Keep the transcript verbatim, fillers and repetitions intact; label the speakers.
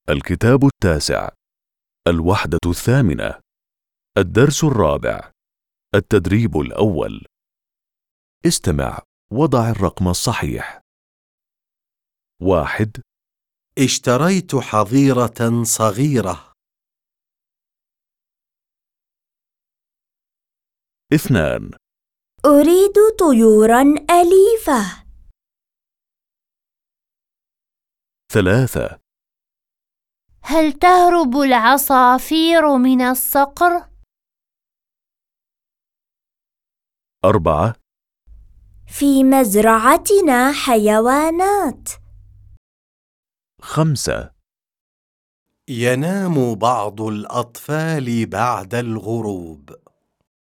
Speaker 1: الكتاب التاسع، الوحدة الثامنة، الدرس الرابع، التدريب الأول. استمع وضع الرقم الصحيح. واحد.
Speaker 2: اشتريت حظيرة صغيرة.
Speaker 1: اثنان.
Speaker 3: أريد طيوراً أليفة.
Speaker 1: ثلاثة.
Speaker 4: هل تهرب العصافير من الصقر؟
Speaker 1: أربعة.
Speaker 3: في مزرعتنا حيوانات.
Speaker 1: خمسة.
Speaker 2: ينام بعض الأطفال بعد الغروب.